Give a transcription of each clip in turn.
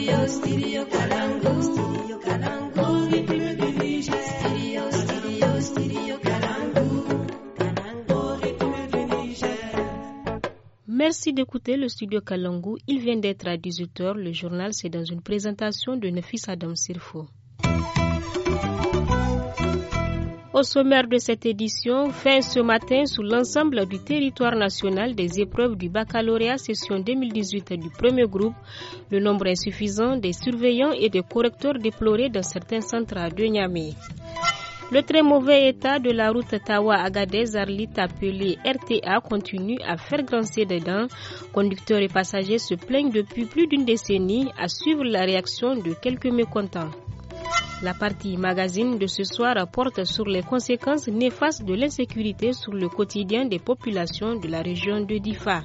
Merci d'écouter le studio Kalangu. Il vient d'être à 18h. Le journal, c'est dans une présentation de Nefis Adam Sirfo. Au sommaire de cette édition, fin ce matin sur l'ensemble du territoire national des épreuves du baccalauréat session 2018 du premier groupe, le nombre insuffisant des surveillants et des correcteurs déplorés dans certains centres de Niamey. Le très mauvais état de la route Tawa-Agadez-Arlit appelée RTA continue à faire grincer des dents. Conducteurs et passagers se plaignent depuis plus d'une décennie à suivre la réaction de quelques mécontents. La partie magazine de ce soir porte sur les conséquences néfastes de l'insécurité sur le quotidien des populations de la région de Difa.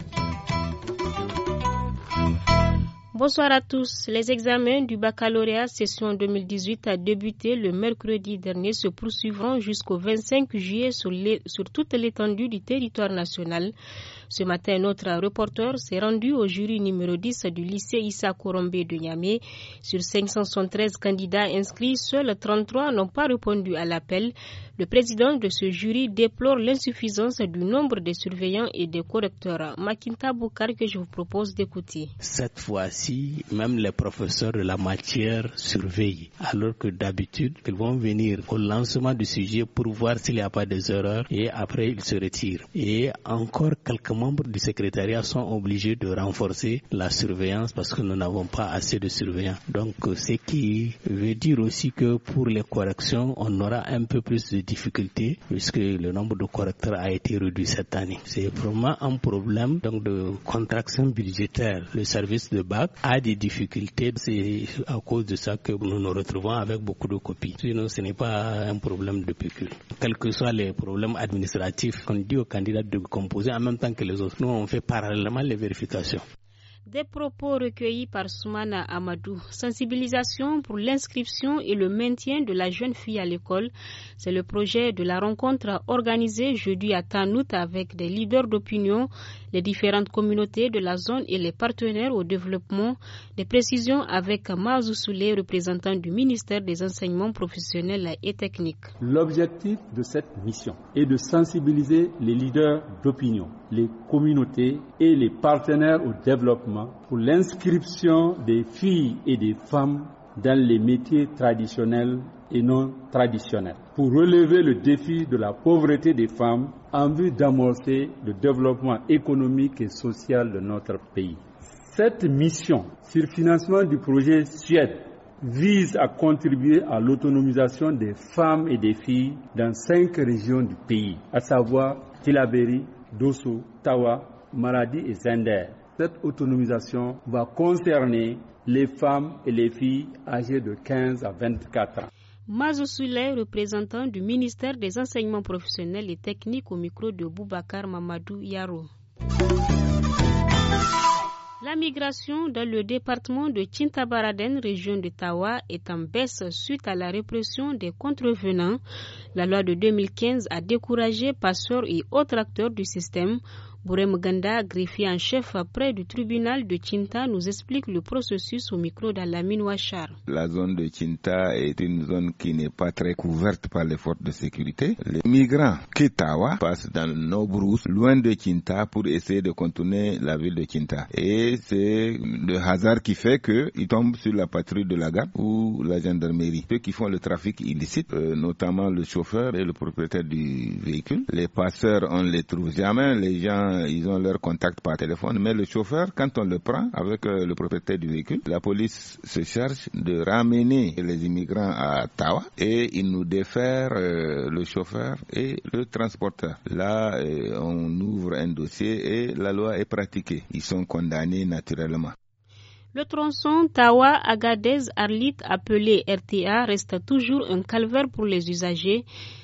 Bonsoir à tous. Les examens du baccalauréat session 2018 a débuté le mercredi dernier, se poursuivront jusqu'au 25 juillet sur toute l'étendue du territoire national. Ce matin, notre reporter s'est rendu au jury numéro 10 du lycée Issa Korombe de Niamey. Sur 573 candidats inscrits, seuls 33 n'ont pas répondu à l'appel. Le président de ce jury déplore l'insuffisance du nombre de surveillants et de correcteurs. Makinta Boukar, que je vous propose d'écouter. Cette fois-ci, même les professeurs de la matière surveillent, alors que d'habitude, ils vont venir au lancement du sujet pour voir s'il n'y a pas des erreurs et après ils se retirent. Et encore quelques membres du secrétariat sont obligés de renforcer la surveillance parce que nous n'avons pas assez de surveillants. Donc, ce qui veut dire aussi que pour les corrections, on aura un peu plus de difficultés puisque le nombre de correcteurs a été réduit cette année. C'est vraiment un problème donc de contraction budgétaire. Le service de bac a des difficultés. C'est à cause de ça que nous nous retrouvons avec beaucoup de copies. Sinon, ce n'est pas un problème de pécule. Quels que soient les problèmes administratifs, on dit aux candidats de composer en même temps que les autres. Nous, on fait parallèlement les vérifications. Des propos recueillis par Soumana Amadou. Sensibilisation pour l'inscription et le maintien de la jeune fille à l'école. C'est le projet de la rencontre organisée jeudi à Tanout avec des leaders d'opinion, les différentes communautés de la zone et les partenaires au développement. Des précisions avec Mazou Souley, représentant du ministère des Enseignements professionnels et techniques. L'objectif de cette mission est de sensibiliser les leaders d'opinion, les communautés et les partenaires au développement pour l'inscription des filles et des femmes dans les métiers traditionnels et non traditionnels, pour relever le défi de la pauvreté des femmes en vue d'amorcer le développement économique et social de notre pays. Cette mission, sur financement du projet Suède, vise à contribuer à l'autonomisation des femmes et des filles dans 5 régions du pays, à savoir Tillabéri, Dosso, Tawa, Maradi et Zender. Cette autonomisation va concerner les femmes et les filles âgées de 15 à 24 ans. Mazou Souley, représentant du ministère des Enseignements professionnels et techniques au micro de Boubacar Mamadou Yaro. La migration dans le département de Tintabaraden, région de Tawa, est en baisse suite à la répression des contrevenants. La loi de 2015 a découragé passeurs et autres acteurs du système. Bourem Ganda, greffier en chef près du tribunal de Tinta, nous explique le processus au micro d'Alamine Ouachar. La zone de Tinta est une zone qui n'est pas très couverte par les forces de sécurité. Les migrants Ketawa passent dans nos brousses, loin de Tinta, pour essayer de contourner la ville de Tinta. Et c'est le hasard qui fait qu'ils tombent sur la patrouille de la garde ou la gendarmerie. Ceux qui font le trafic illicite, notamment le chauffeur et le propriétaire du véhicule. Les passeurs, on ne les trouve jamais. Les gens, ils ont leur contact par téléphone, mais le chauffeur, quand on le prend avec le propriétaire du véhicule, la police se charge de ramener les immigrants à Tawa et ils nous défèrent le chauffeur et le transporteur. Là, on ouvre un dossier et la loi est pratiquée. Ils sont condamnés naturellement. Le tronçon Tawa-Agadez-Arlit, appelé RTA, reste toujours un calvaire pour les usagers.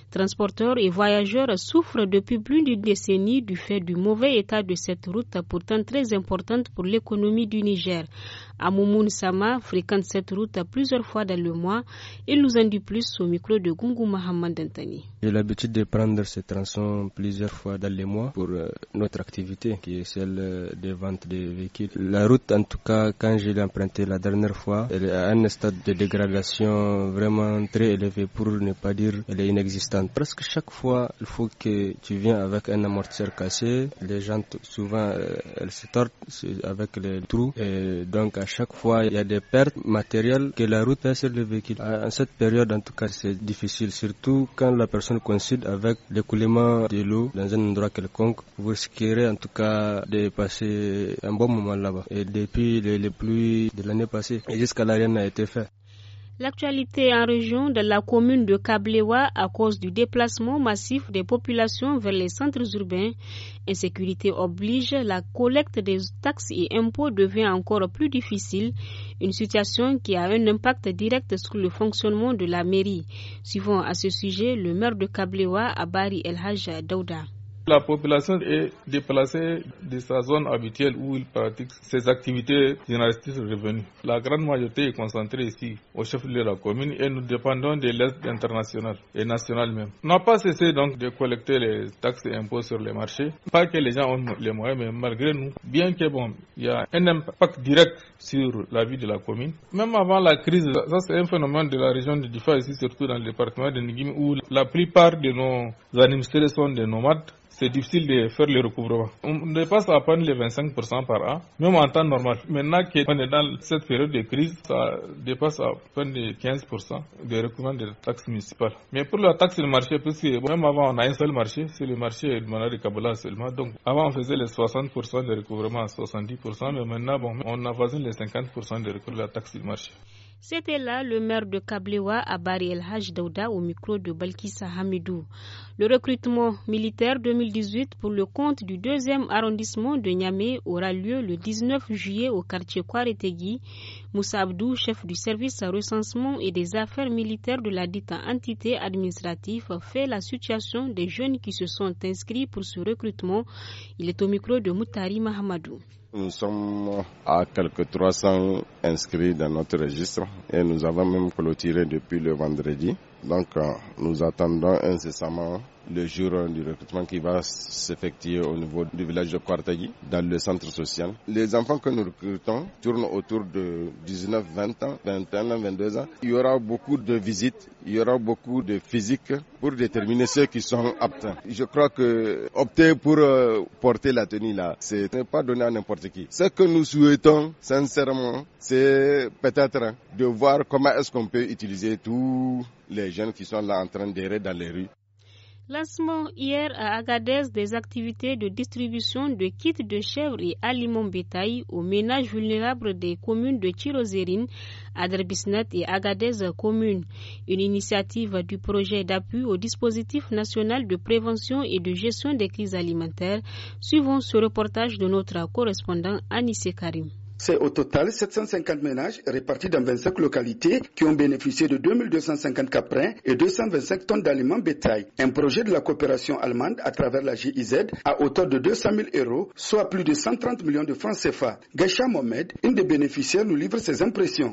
Transporteurs et voyageurs souffrent depuis plus d'une décennie du fait du mauvais état de cette route pourtant très importante pour l'économie du Niger. Amoumoun Sama fréquente cette route plusieurs fois dans le mois. Il nous en dit plus au micro de Gungu Mohamed Dantani. J'ai l'habitude de prendre ce tronçon plusieurs fois dans le mois pour notre activité qui est celle des ventes de véhicules. La route, en tout cas, quand je l'ai empruntée la dernière fois, elle est à un stade de dégradation vraiment très élevé, pour ne pas dire elle est inexistante. Presque chaque fois, il faut que tu viennes avec un amortisseur cassé. Les jantes, souvent, elles se tordent avec les trous. Et donc, à chaque fois, il y a des pertes matérielles que la route fait sur le véhicule. En cette période, en tout cas, c'est difficile, surtout quand la personne coïncide avec l'écoulement de l'eau dans un endroit quelconque. Vous risquerez en tout cas de passer un bon moment là-bas. Et depuis les pluies de l'année passée, jusqu'à là, rien n'a été fait. L'actualité en région de la commune de Kablewa à cause du déplacement massif des populations vers les centres urbains. Insécurité oblige, la collecte des taxes et impôts devient encore plus difficile, une situation qui a un impact direct sur le fonctionnement de la mairie. Suivant à ce sujet le maire de Kablewa, Abari El Haj Daouda. La population est déplacée de sa zone habituelle où il pratique ses activités généralistes revenues. La grande majorité est concentrée ici, au chef-lieu de la commune, et nous dépendons de l'aide internationale et nationale même. On n'a pas cessé donc de collecter les taxes et impôts sur les marchés. Pas que les gens ont les moyens, mais malgré nous, bien que il y a un impact direct sur la vie de la commune. Même avant la crise, ça c'est un phénomène de la région de Difa, ici surtout dans le département de Ngimi, où la plupart de nos administrés sont des nomades. C'est difficile de faire le recouvrement. On dépasse à peine les 25% par an, même en temps normal. Maintenant qu'on est dans cette période de crise, ça dépasse à peine de 15% de recouvrement des taxes municipales. Mais pour la taxe de marché, puisque même avant on a un seul marché, c'est le marché de Mana de Kabbalah seulement. Donc avant on faisait les 60% de recouvrement à 70%, mais maintenant on avoisine les 50% de recouvrement de la taxe de marché. C'était là le maire de Kablewa, Abari El Haj Daouda, au micro de Balkissa Hamidou. Le recrutement militaire 2018 pour le compte du 2e arrondissement de Niamey aura lieu le 19 juillet au quartier Kwaretegui. Moussa Abdou, chef du service recensement et des affaires militaires de la dite entité administrative, fait la situation des jeunes qui se sont inscrits pour ce recrutement. Il est au micro de Moutari Mahamadou. Nous sommes à quelques 300 inscrits dans notre registre et nous avons même clôturé depuis le vendredi. Donc nous attendons incessamment le jour du recrutement qui va s'effectuer au niveau du village de Kwartagui, dans le centre social. Les enfants que nous recrutons tournent autour de 19, 20 ans, 21 ans, 22 ans. Il y aura beaucoup de visites, il y aura beaucoup de physique pour déterminer ceux qui sont aptes. Je crois que opter pour porter la tenue là, ce n'est pas donné à n'importe qui. Ce que nous souhaitons sincèrement, c'est peut-être de voir comment est-ce qu'on peut utiliser tous les jeunes qui sont là en train d'errer dans les rues. Lancement hier à Agadez des activités de distribution de kits de chèvres et aliments bétail aux ménages vulnérables des communes de Tirozérine, Aderbisnet et Agadez communes. Une initiative du projet d'appui au dispositif national de prévention et de gestion des crises alimentaires. Suivons ce reportage de notre correspondant Anissé Karim. C'est au total 750 ménages répartis dans 25 localités qui ont bénéficié de 2250 caprins et 225 tonnes d'aliments bétail. Un projet de la coopération allemande à travers la GIZ à hauteur de 200 000 €, soit plus de 130 millions de francs CFA. Gaïcha Mohamed, une des bénéficiaires, nous livre ses impressions.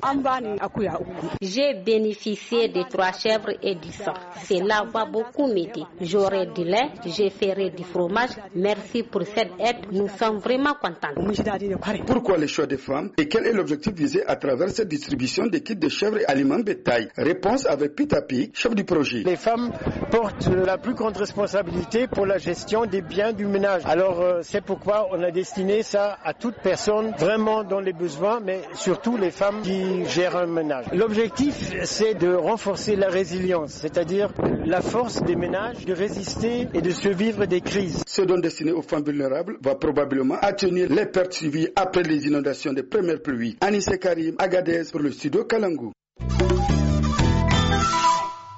J'ai bénéficié de 3 chèvres et du sang. Cela va beaucoup m'aider. J'aurai du lait, je ferai du fromage. Merci pour cette aide. Nous sommes vraiment contents. Pourquoi les choix des femmes et quel est l'objectif visé à travers cette distribution des kits de chèvres et aliments bétail? Réponse avec Pitapi, chef du projet. Les femmes portent la plus grande responsabilité pour la gestion des biens du ménage. Alors c'est pourquoi on a destiné ça à toute personne vraiment dans les besoins, mais surtout les femmes qui gèrent un ménage. L'objectif c'est de renforcer la résilience, c'est-à-dire la force des ménages de résister et de survivre des crises. Ce don destiné aux femmes vulnérables va probablement atténuer les pertes subies après les inondations des premières pluies. Anissé Karim, Agadez pour le studio Kalangu.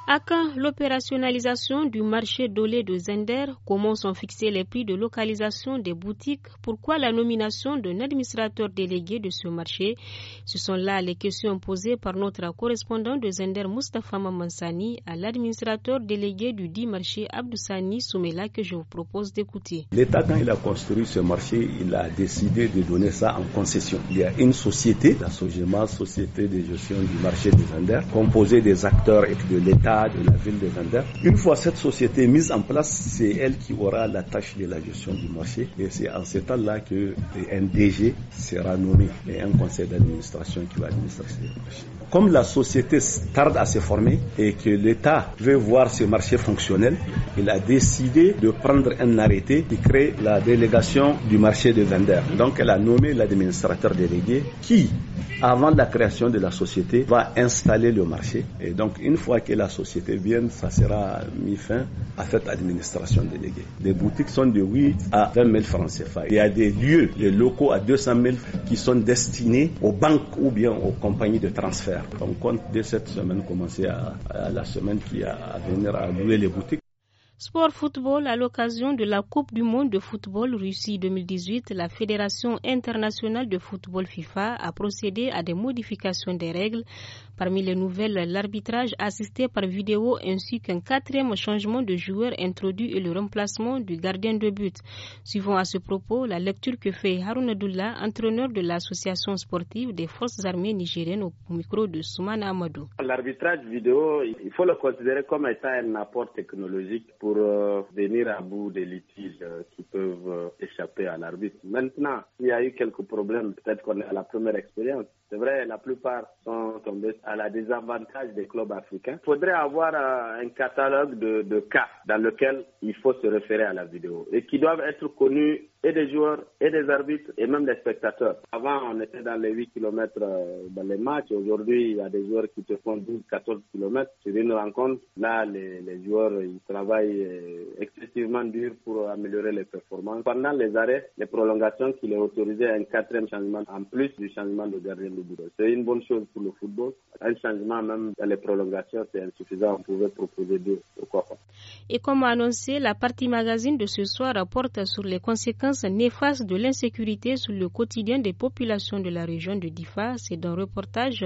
À quand l'opérationnalisation du marché de lait de Zender? Comment sont fixés les prix de localisation des boutiques? Pourquoi la nomination d'un administrateur délégué de ce marché? Ce sont là les questions posées par notre correspondant de Zender, Moustapha Mamansani, à l'administrateur délégué du dit marché, Abdoussani Soumela, que je vous propose d'écouter. L'État, quand il a construit ce marché, il a décidé de donner ça en concession. Il y a une société, la SOGEMA, Société de gestion du marché de Zender, composée des acteurs et de l'État, de la ville de Zender. Une fois cette société mise en place, c'est elle qui aura la tâche de la gestion du marché et c'est en ce temps-là qu'un DG sera nommé et un conseil d'administration qui va administrer ce marché. Comme la société tarde à se former et que l'État veut voir ce marché fonctionnel, il a décidé de prendre un arrêté qui crée la délégation du marché de Zender. Donc elle a nommé l'administrateur délégué qui, avant la création de la société, va installer le marché. Et donc une fois que la société vient, ça sera mis fin à cette administration déléguée. Les boutiques sont de 8 à 20 000 francs CFA. Il y a des lieux, les locaux à 200 000 qui sont destinés aux banques ou bien aux compagnies de transfert. On compte dès cette semaine commencer à la semaine qui a à venir à louer les boutiques. Sport football, à l'occasion de la Coupe du monde de football Russie 2018, la Fédération internationale de football FIFA a procédé à des modifications des règles. Parmi les nouvelles, l'arbitrage assisté par vidéo ainsi qu'un 4e changement de joueur introduit et le remplacement du gardien de but. Suivant à ce propos la lecture que fait Haroun Abdullah, entraîneur de l'association sportive des forces armées nigériennes au micro de Soumana Amadou. L'arbitrage vidéo, il faut le considérer comme étant un apport technologique pour venir à bout des litiges qui peuvent échapper à l'arbitre. Maintenant, il y a eu quelques problèmes, peut-être qu'on est à la première expérience. C'est vrai, la plupart sont tombés à la désavantage des clubs africains. Il faudrait avoir un catalogue de cas dans lequel il faut se référer à la vidéo et qui doivent être connus et des joueurs, et des arbitres, et même des spectateurs. Avant, on était dans les 8 km dans les matchs. Aujourd'hui, il y a des joueurs qui te font 12-14 km. Sur une rencontre, là, les joueurs, ils travaillent excessivement dur pour améliorer les performances. Pendant les arrêts, les prolongations, qu'il est autorisé un 4e changement en plus du changement de gardien de but. C'est une bonne chose pour le football. Un changement même dans les prolongations, c'est insuffisant. On pouvait proposer 2. Pourquoi pas? Et comme annoncé, la partie magazine de ce soir rapporte sur les conséquences néfastes de l'insécurité sur le quotidien des populations de la région de Difa. C'est un reportage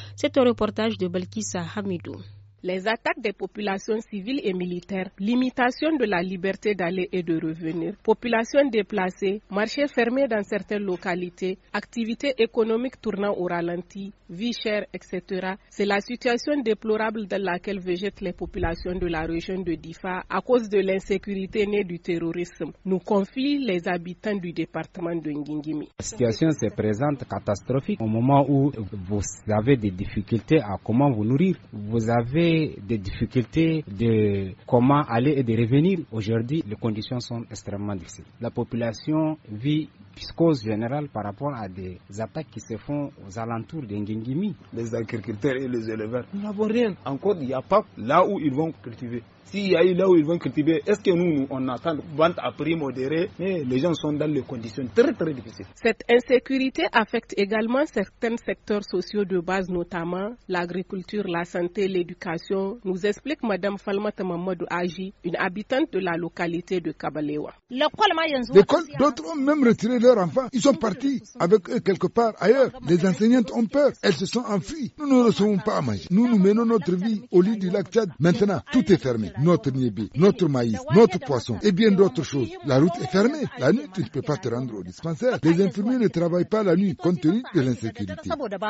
de Balkissa Hamidou. Les attaques des populations civiles et militaires, limitation de la liberté d'aller et de revenir, populations déplacées, marchés fermés dans certaines localités, activités économiques tournant au ralenti, vie chère, etc. C'est la situation déplorable dans laquelle végètent les populations de la région de Difa à cause de l'insécurité née du terrorisme, nous confient les habitants du département de Ngingimi. La situation se présente catastrophique au moment où vous avez des difficultés à comment vous nourrir, vous avez des difficultés de comment aller et de revenir. Aujourd'hui, les conditions sont extrêmement difficiles. La population vit psychose générale par rapport à des attaques qui se font aux alentours de Ngingimi. Les agriculteurs et les éleveurs, nous n'avons rien. Encore, il n'y a pas là où ils vont cultiver. S'il y a eu là où ils vont cultiver, est-ce que nous on attend vente à prix modéré? Mais les gens sont dans des conditions très très difficiles. Cette insécurité affecte également certains secteurs sociaux de base, notamment l'agriculture, la santé, l'éducation, nous explique Mme Falmata Mamadou Aji, une habitante de la localité de Kabalewa. L'école, d'autres ont même retiré leurs enfants. Ils sont partis avec eux quelque part ailleurs. Les enseignantes ont peur. Elles se sont enfuies. Nous ne recevons pas à manger. Nous menons notre vie au lit du lac Tchad. Maintenant, tout est fermé. Notre niébé, notre maïs, notre poisson et bien d'autres choses. La route est fermée. La nuit, tu ne peux pas te rendre au dispensaire. Les infirmiers ne travaillent pas la nuit compte tenu de l'insécurité.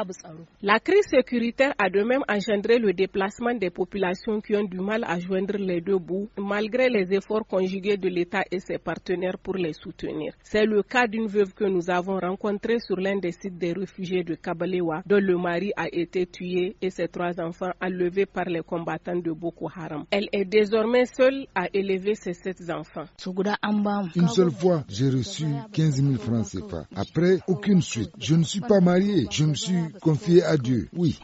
La crise sécuritaire a de même engendré le déplacement des populations qui ont du mal à joindre les deux bouts, malgré les efforts conjugués de l'État et ses partenaires pour les soutenir. C'est le cas d'une veuve que nous avons rencontrée sur l'un des sites des réfugiés de Kabalewa, dont le mari a été tué et ses 3 enfants enlevés par les combattants de Boko Haram. Elle est désormais seule à élever ses 7 enfants. Une seule fois, j'ai reçu 15 000 francs CFA. Après, aucune suite. Je ne suis pas mariée. Je me suis confiée à Dieu. Oui.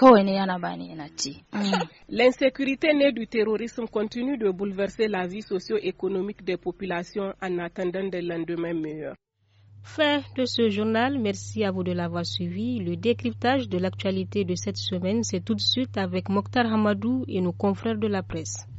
L'insécurité née du terrorisme continue de bouleverser la vie socio-économique des populations en attendant des lendemains meilleurs. Fin de ce journal, merci à vous de l'avoir suivi. Le décryptage de l'actualité de cette semaine, c'est tout de suite avec Mokhtar Hamadou et nos confrères de la presse.